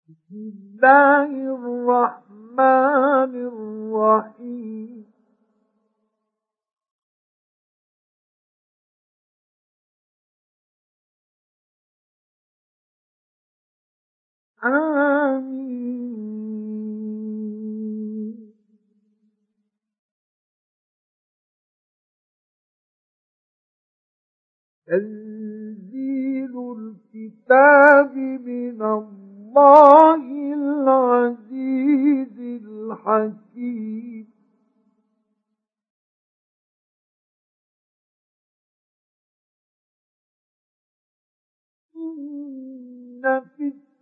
بسم الله الرحمن الرحيم آمين. تنزيل الكتاب من الله العزيز الحكيم إن في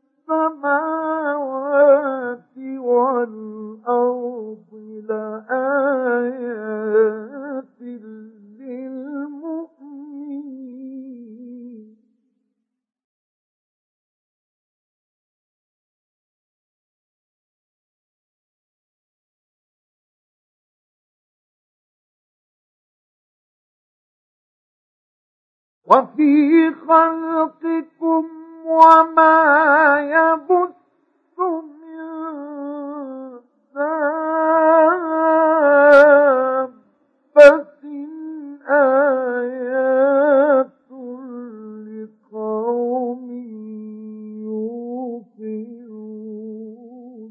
السماوات والأرض لآيات للمؤمنين وفي خلقكم وما يبث من دابة آيات لقوم يوقنون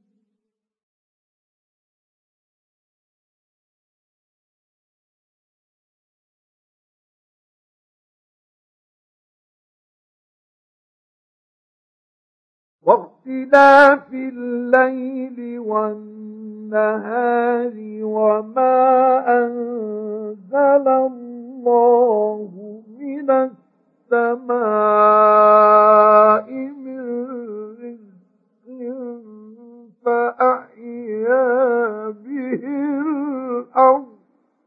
واختلاف الليل والنهار وما أنزل الله من السماء من رزق فأحيا به الأرض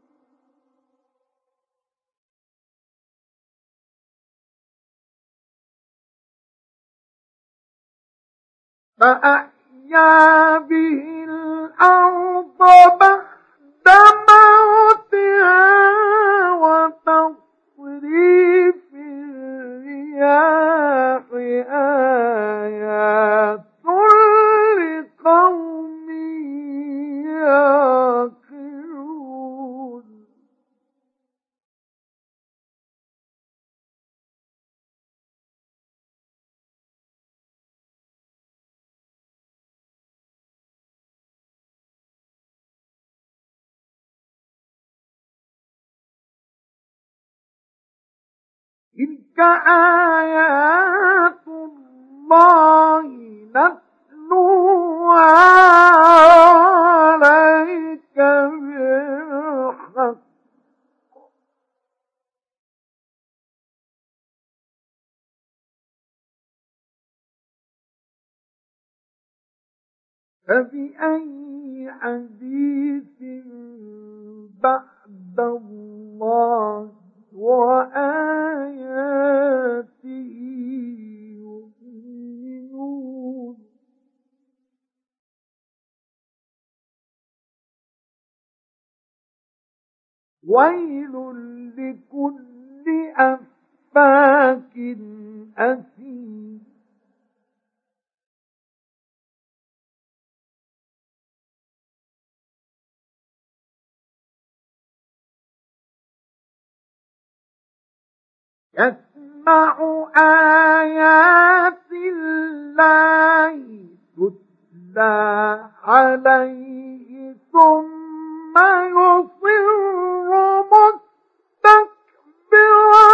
بعد موتها وتصريف الرياح آيات لقوم يعقلون تلك آيات الله نتلوها عليك بالحق فبأي حديث بعد الله وآياته يؤمنون ويل لكل أفاك أثيم يسمع آيات الله تتلى عليه ثم يصر مستكبرا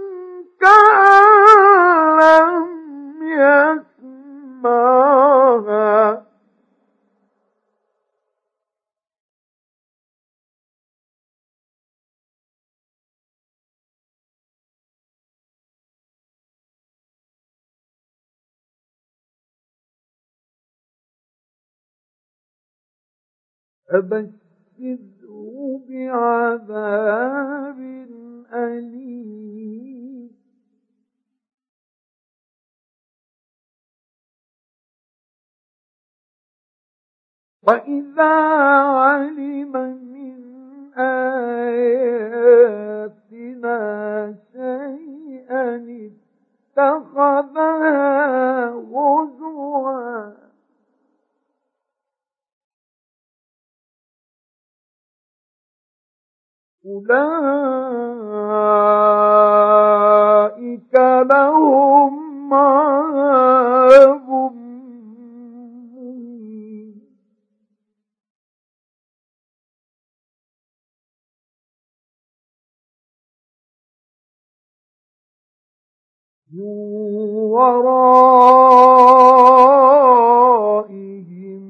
كأن لم يسمعها فبشره بعذاب أليم وإذا علم من آياتنا شيئا اتخذها هزوا أولئك لهم عذاب مهين من ورائهم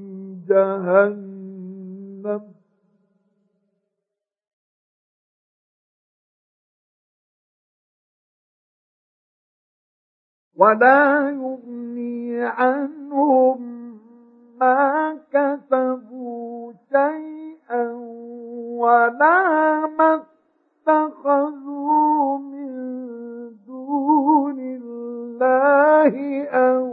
جهنم ولا يغني عنهم ما كسبوا شيئا ولا ما اتخذوا من دون الله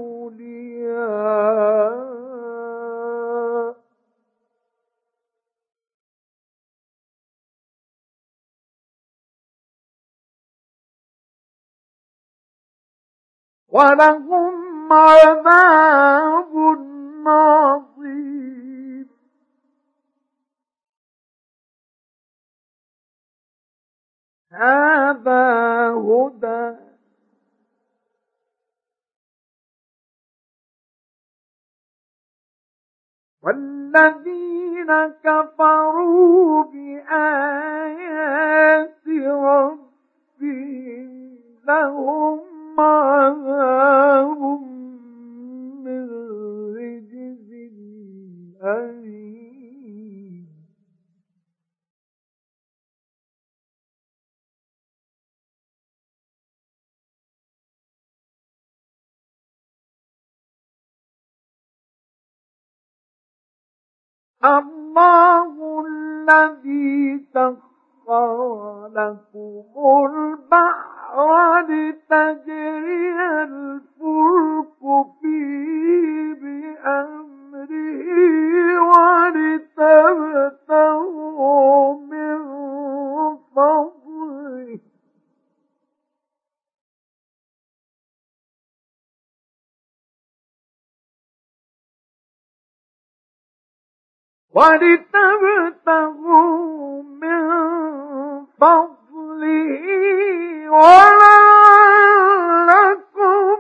أولياء ولهم عذاب عظيم هذا هدى والذين كفروا بآيات ربهم لهم عذاب من رجز أليم الله الذي سخر لكم البحر لتجري الفلك فيه بأمره ولتبتغوا من فضله ولعلكم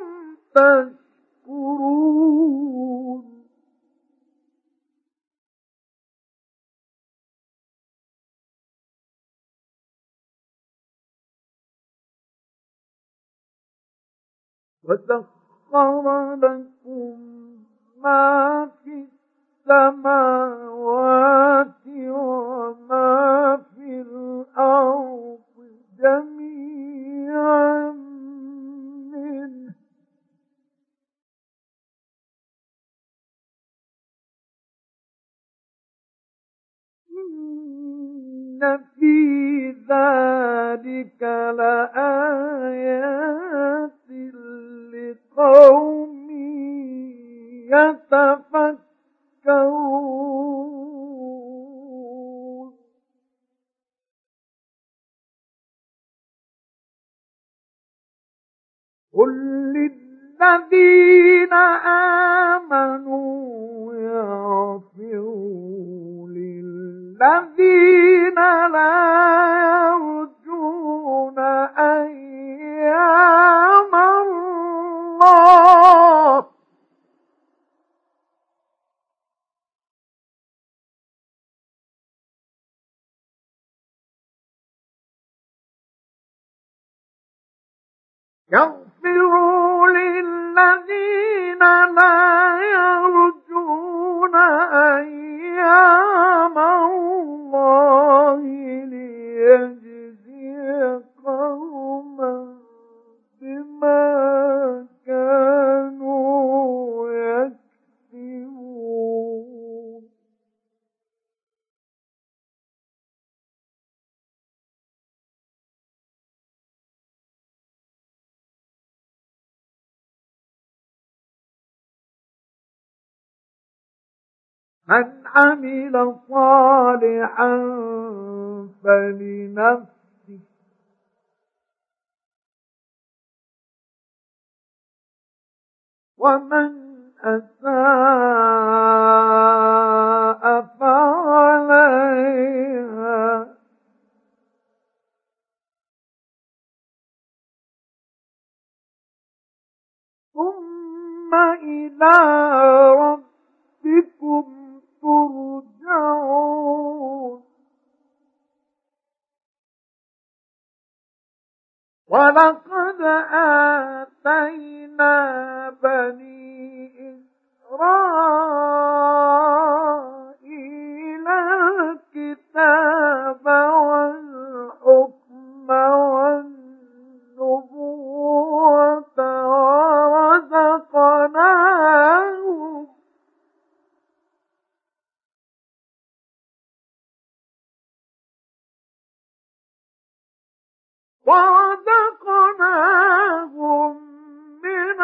تشكرون وسخر لكم ما في السماوات وما في الأرض جميعا منه إن في ذلك لآيات لقوم يتفكرون قل للذين آمنوا يغفروا للذين لا يرجون أيام الله يغفروا للذين لا يرجون أيام الله ليجزي قوما بما كانوا يكسبون من عمل صالحا فلنفسه ومن أساء فعليها إلى ربكم ترجعون ولقد آتينا بني إسرائيل الكتاب والحكم والنبوة ورزقناهم من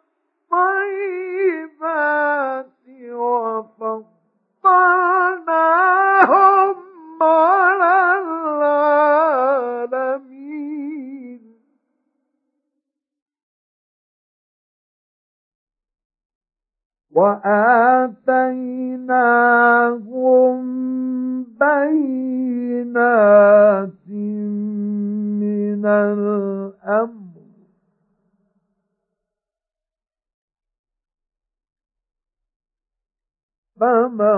الطيبات وفضلناهم على العالمين وآتيناهم بينات من الأمر فما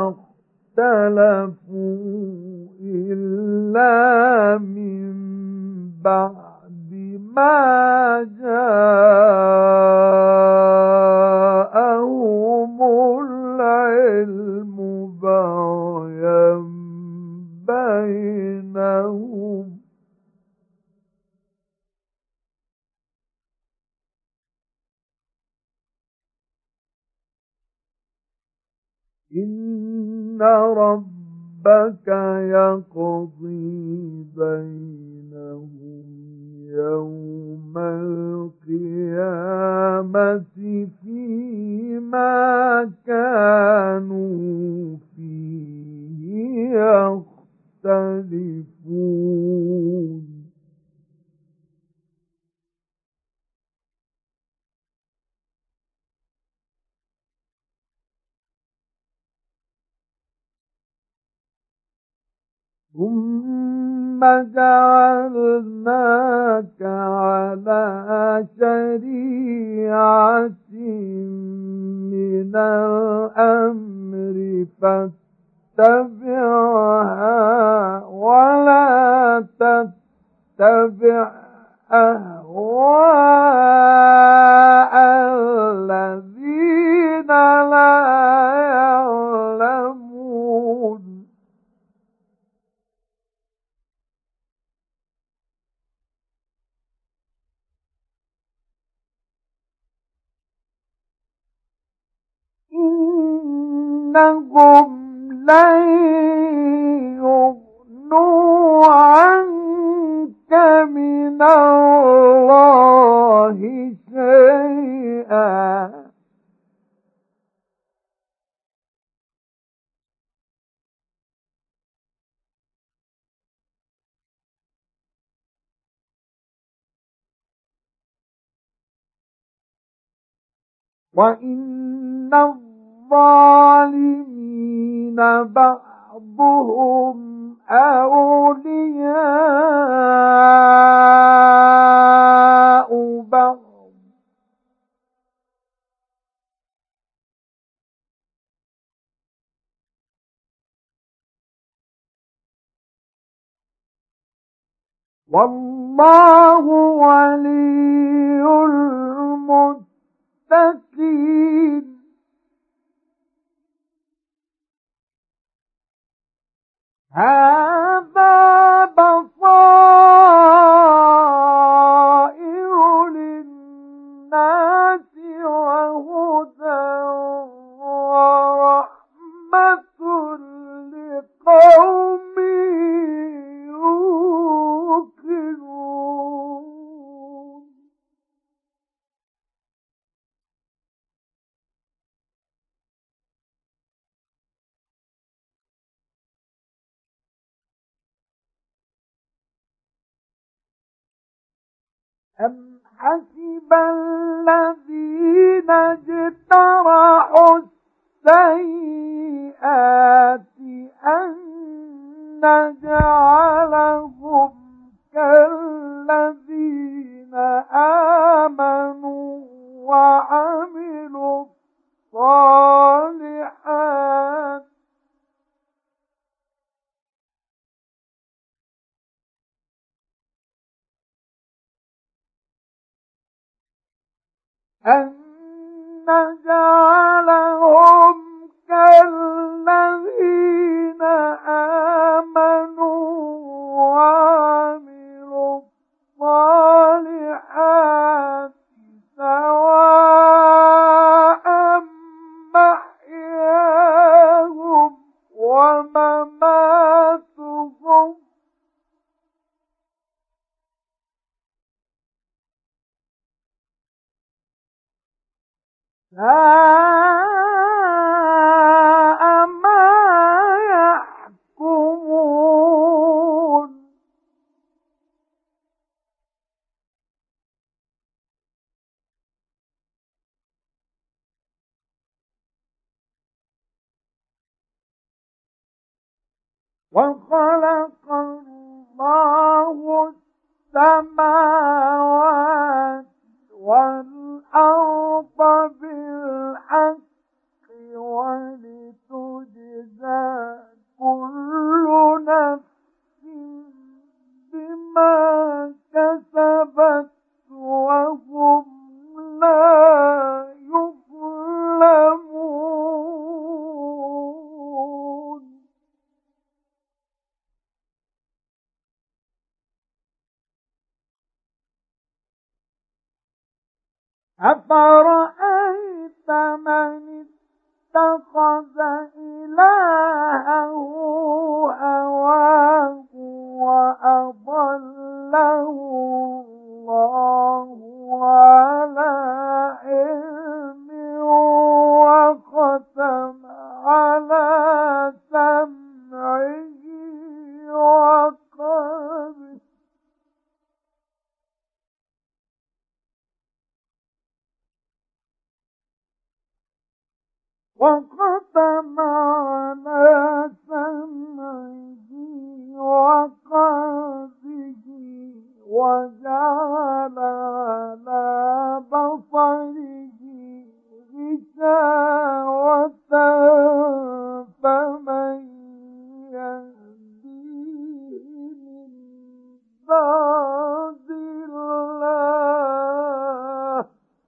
اختلفوا إلا من بعد ما جاءهم العلم بغيا بينهم إن ربك يقضي بينهم يوم القيامة فيما كانوا فيه يختلفون ثم جعلناك على شريعة من الأمر فاتبعها ولا تتبع أهواء الذين لا يعلمون إنهم لن يغنوا عنك من الله شيئا وإن الظالمين بعضهم أولياء بعض والله ولي المتقين هذا بصائر للناس وهدى ورحمة لقوم يوقنون أم حسب الذين اجترحوا السيئات أن نجعلهم كالذين آمنوا وعملوا أن نجعلهم كالذين آمنوا وعملوا الصالحات سواء محياهم ومماتهم ساء ما يحكمون وخلق الله السماوات والأرض بالحق ولتجزى كل نفس بما كسبت وهم لا يظلمون أفرأيت من اتخذ إلهه هواه وأضله الله على علم وختم على سمعه وقلبه وختم على سمعه وقلبه وجعل على بصره غشاوة فمن يهديه من بعد الله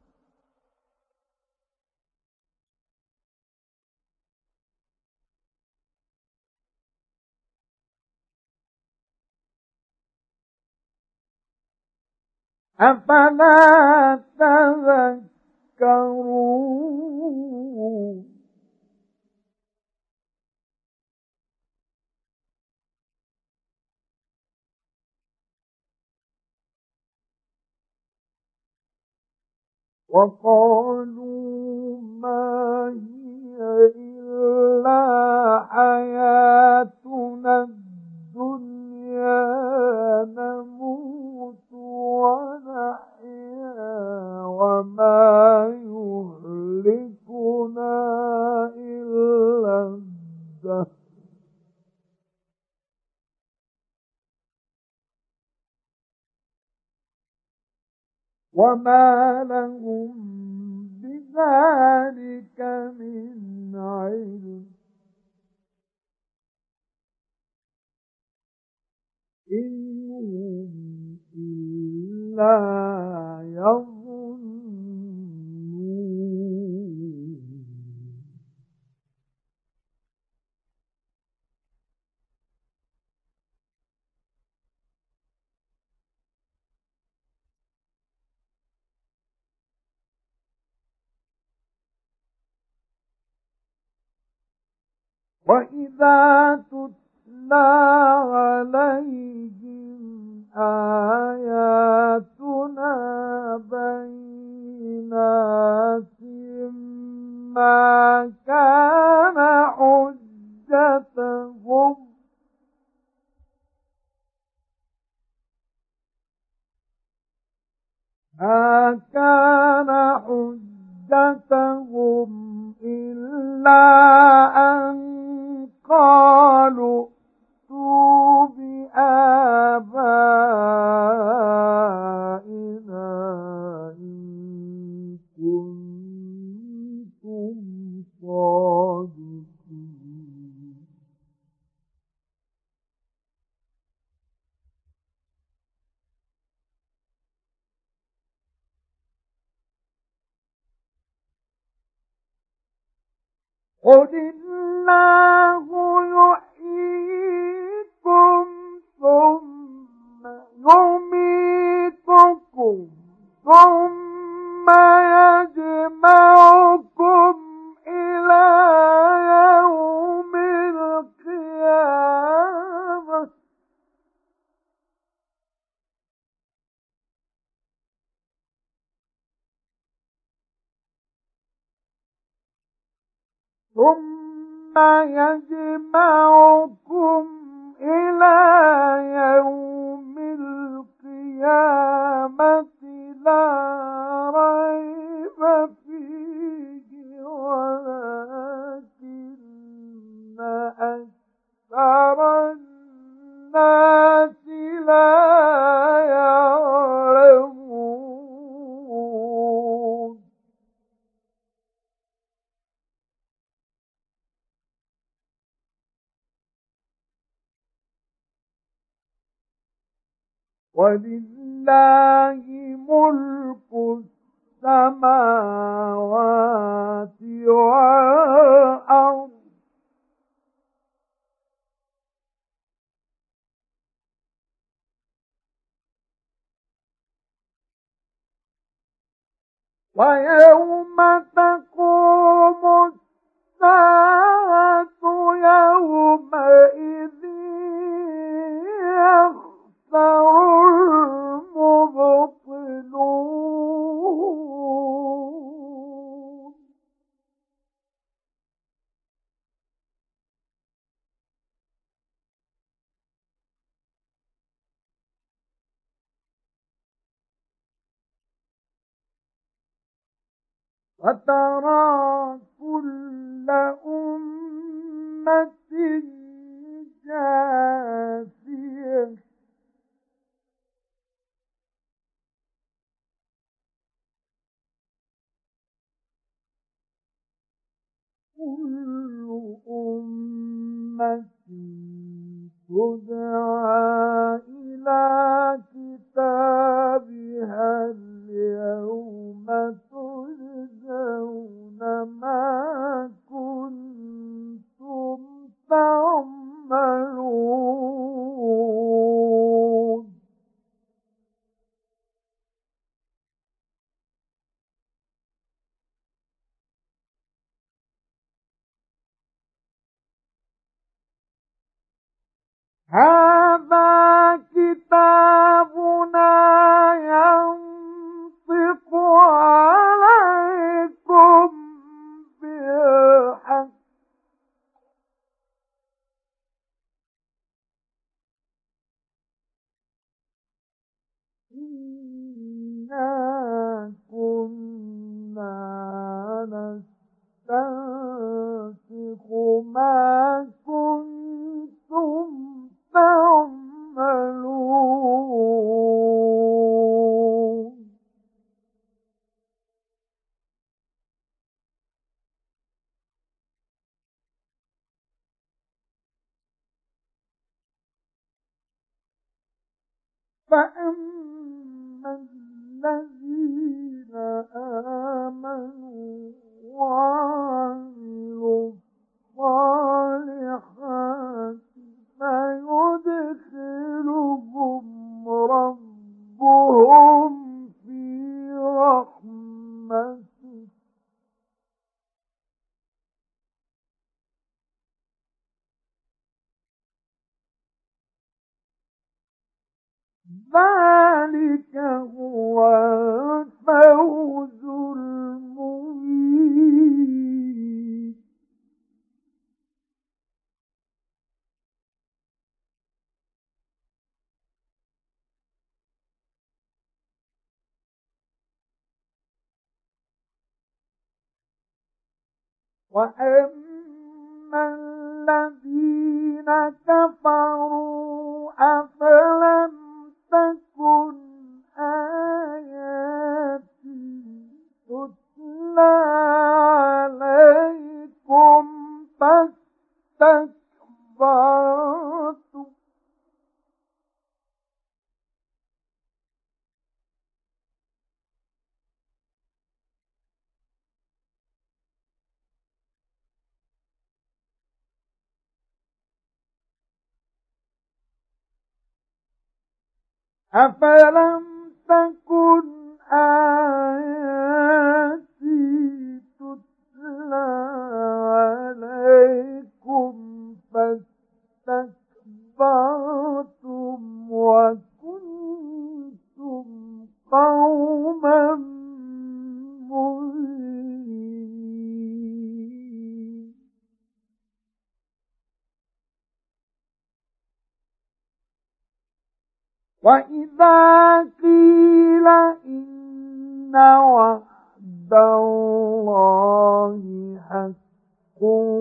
أفلا تذكرون وقالوا ما هي إلا حياتنا الدنيا نموت ونحيا وما يهلكنا إلا الدهر وما لهم بذلك من علم إن هم إلا يظنون وإذا تتلى عليهم آياتنا بينات ما كان حجتهم إلا أن قالوا ائتوا بآبائنا إن كنتم صادقين قل الله يحييكم ثم يميتكم ثم يجمعكم إلى يوم القيامة ثم يجمعكم إلى يوم القيامة لا ريب فيه ولكن أكثر الناس لا يعلمون ولله ملك السماوات والأرض ويوم تقوم الساعة يومئذ يخسر المبطلون وترى كل أمة جاثية كل أمة تدعى إلى كتابها اليوم تجزون ما كنتم تعملون هذا كتابنا ينطق عليكم بالحق إنا كنا نستنسخ ما كنتم تعملون فأما الذين آمنوا وعملوا الصالحات فيدخلهم ربهم في رحمته ذلك هو الفوز المبين وأما الذين كفروا أفلم تكن آياتي تتلى عليكم فاستكبرتم أفلم تكن آياتي تتلى عليكم فاستكبرتم وكنتم قوما مجرمين. وإذا قيل إن وعد الله حق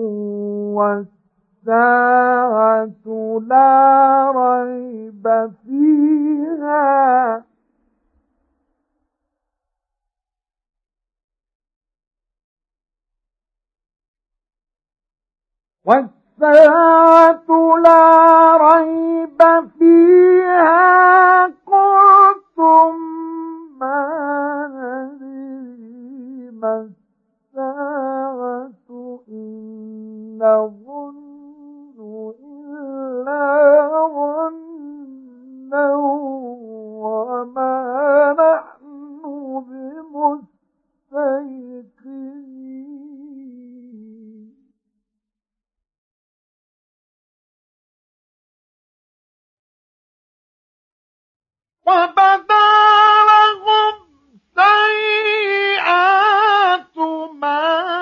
والساعة لا ريب فيها قلتم ما ندري ما الساعة إن نظن إلا ظنا وما نحن بمستيقنين. وبدا لهم سيئات ما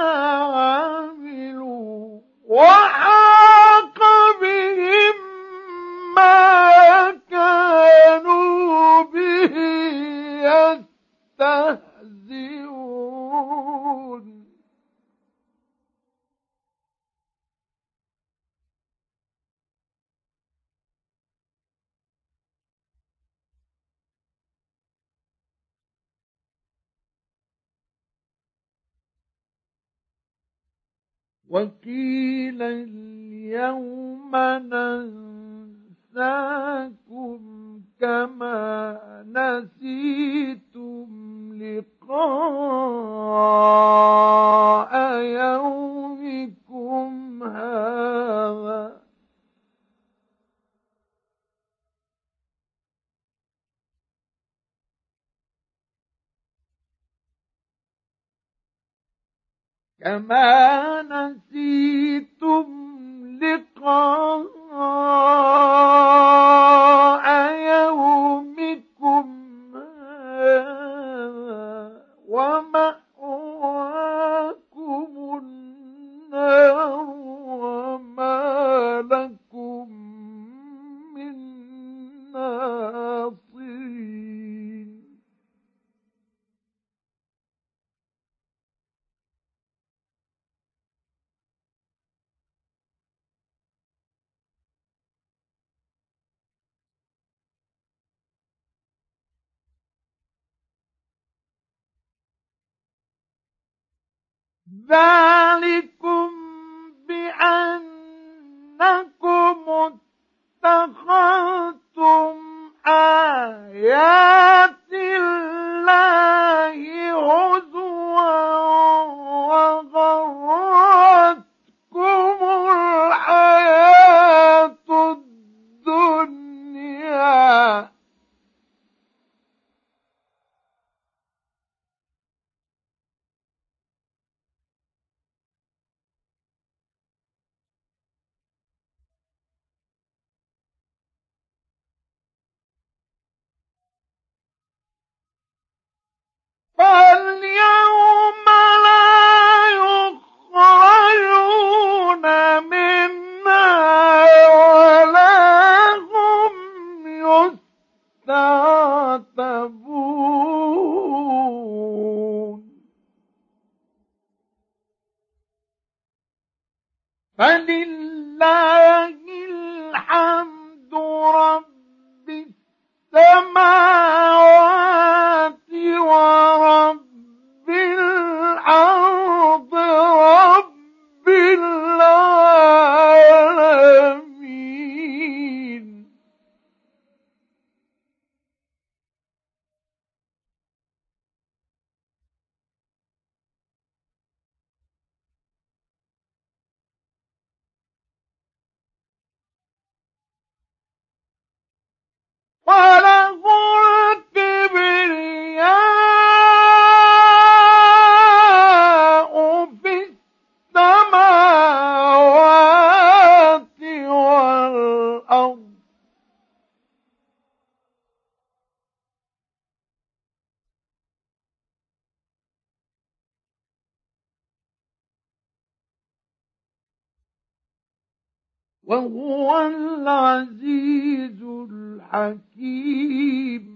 عملوا وحاق بهم ما كانوا به يستهزئون. وقيل اليوم ننساكم كما نسيتم لقاء يومكم هذا كما نسيتم لقاء يومكم هذا ومأواكم النار وما لكم من ناصرين. ذلكم بأنكم اتخذتم آيات الله هزوا وغرتكم الحياة الدنيا فاليوم لا يخرجون منها ولا هم يستعتبون. فلله الحمد رب السماوات ورب الأرض رب العالمين. وله وهو العزيز الحكيم.